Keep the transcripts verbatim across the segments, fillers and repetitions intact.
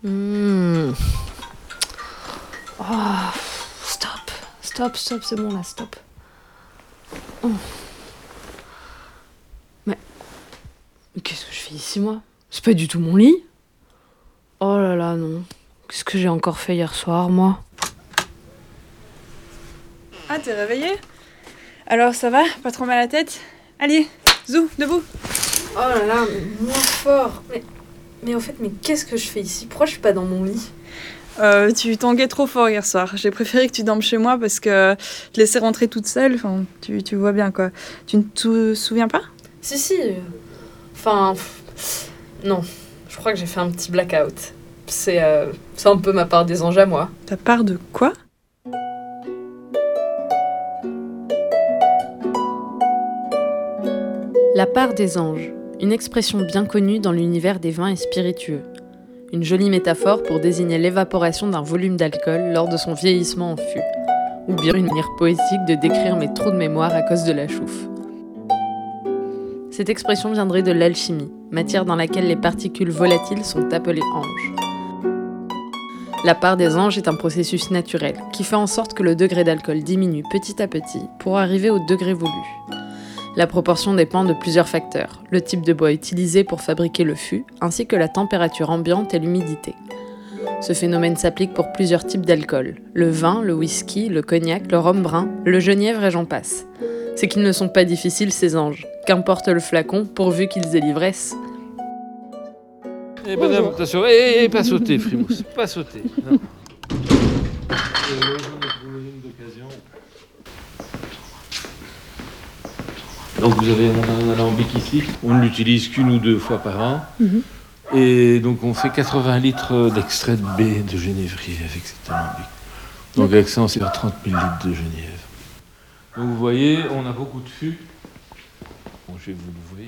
Mmh. Oh, stop, stop, stop, c'est bon là, stop. Oh. Mais, mais qu'est-ce que je fais ici, moi? C'est pas du tout mon lit. Oh là là, non. Qu'est-ce que j'ai encore fait hier soir, moi? Ah, t'es réveillée? Alors, ça va? Pas trop mal à la tête? Allez, zou, debout. Oh là là, mais moins fort. Mais, mais au fait, mais qu'est-ce que je fais ici? Pourquoi je suis pas dans mon lit? Euh, tu tanguais trop fort hier soir. J'ai préféré que tu dormes chez moi parce que te laisser rentrer toute seule, enfin, tu, tu vois bien quoi. Tu ne te souviens pas? Si, si. euh, Enfin, pff, non. Je crois que j'ai fait un petit blackout. C'est euh, c'est un peu ma part des anges à moi. Ta part de quoi? La part des anges, une expression bien connue dans l'univers des vins et spiritueux. Une jolie métaphore pour désigner l'évaporation d'un volume d'alcool lors de son vieillissement en fût. Ou bien une manière poétique de décrire mes trous de mémoire à cause de la chouffe. Cette expression viendrait de l'alchimie, matière dans laquelle les particules volatiles sont appelées anges. La part des anges est un processus naturel qui fait en sorte que le degré d'alcool diminue petit à petit pour arriver au degré voulu. La proportion dépend de plusieurs facteurs, le type de bois utilisé pour fabriquer le fût, ainsi que la température ambiante et l'humidité. Ce phénomène s'applique pour plusieurs types d'alcool, le vin, le whisky, le cognac, le rhum brun, le genièvre et j'en passe. C'est qu'ils ne sont pas difficiles ces anges, qu'importe le flacon pourvu qu'ils aient l'ivresse. Eh madame, attention, eh, eh, pas sauter, Frimousse, pas sauter. Non. Donc vous avez un alambic ici, on ne l'utilise qu'une ou deux fois par an. Mm-hmm. Et donc on fait quatre-vingts litres d'extrait de baie de genévrier avec cet alambic. Donc avec ça on sert trente mille litres de genièvre. Donc vous voyez, on a beaucoup de fûts. Bon, je vais vous l'ouvrir.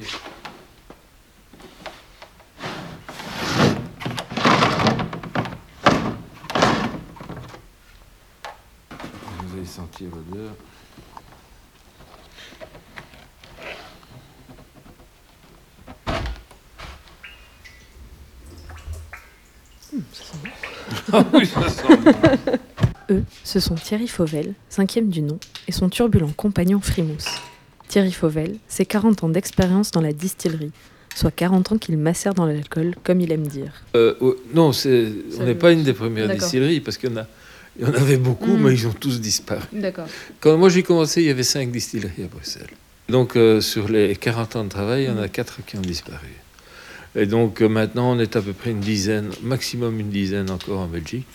Vous allez sentir l'odeur. Mmh, ça sent bon. Ah oui, ça sent bon. Eux, ce sont Thierry Fauvel, cinquième du nom, et son turbulent compagnon Frimousse. Thierry Fauvel, c'est quarante ans d'expérience dans la distillerie, soit quarante ans qu'il macère dans l'alcool, comme il aime dire. Euh, oh, non, c'est, on n'est pas une des premières D'accord. distilleries, parce qu'il y en a, il y en avait beaucoup, Mmh. mais ils ont tous disparu. D'accord. Quand moi j'ai commencé, il y avait cinq distilleries à Bruxelles. Donc euh, sur les quarante ans de travail, il y en a quatre qui ont disparu. Et donc euh, maintenant, on est à peu près une dizaine, maximum une dizaine encore en Belgique.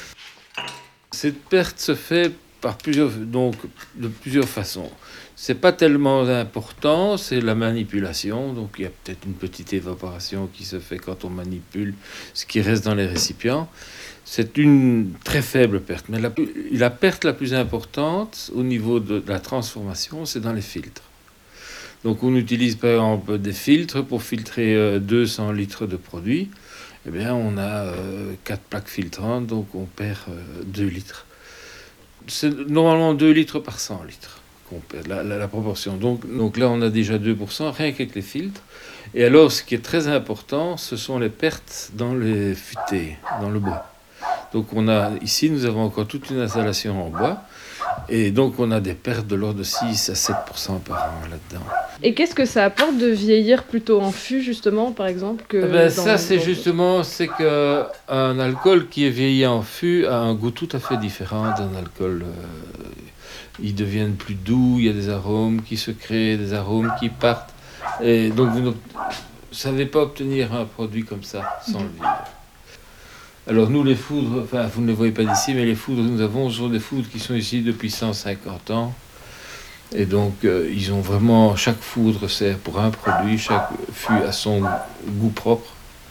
Cette perte se fait par plusieurs, donc, de plusieurs façons. C'est pas tellement important, c'est la manipulation. Donc il y a peut-être une petite évaporation qui se fait quand on manipule ce qui reste dans les récipients. C'est une très faible perte. Mais la, la perte la plus importante au niveau de la transformation, c'est dans les filtres. Donc on utilise par exemple des filtres pour filtrer deux cents litres de produit. Eh bien on a euh, quatre plaques filtrantes, donc on perd euh, deux litres. C'est normalement deux litres par cent litres qu'on perd, la, la, la proportion. Donc, donc là on a déjà deux pour cent, rien qu'avec les filtres. Et alors ce qui est très important, ce sont les pertes dans les fûtés, dans le bois. Donc on a, ici nous avons encore toute une installation en bois. Et donc on a des pertes de l'ordre de six à sept pour cent par an là-dedans. Et qu'est-ce que ça apporte de vieillir plutôt en fût, justement, par exemple que Eh ben, dans, ça, c'est dans... justement, c'est qu'un alcool qui est vieilli en fût a un goût tout à fait différent d'un alcool. Euh, ils deviennent plus doux, il y a des arômes qui se créent, des arômes qui partent. Et donc vous ne savez pas obtenir un produit comme ça sans le vivre. Alors nous, les foudres, enfin vous ne les voyez pas d'ici, mais les foudres, nous avons ce sont des foudres qui sont ici depuis cent cinquante ans. Et donc euh, ils ont vraiment, chaque foudre sert pour un produit, chaque fût a son goût propre.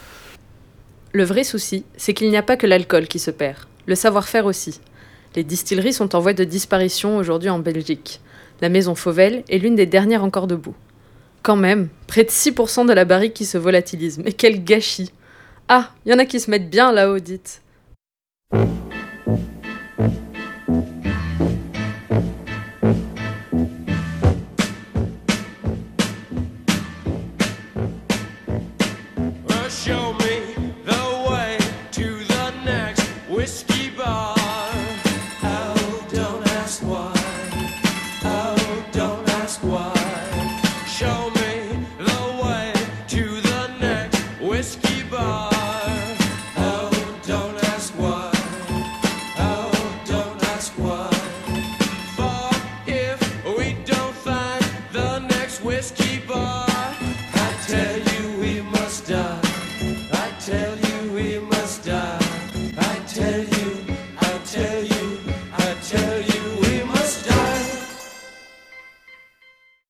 Le vrai souci, c'est qu'il n'y a pas que l'alcool qui se perd, le savoir-faire aussi. Les distilleries sont en voie de disparition aujourd'hui en Belgique. La maison Fauvel est l'une des dernières encore debout. Quand même, près de six pour cent de la barrique qui se volatilise, mais quel gâchis! Ah, il y en a qui se mettent bien là-haut, dites. Show me the way to the soir.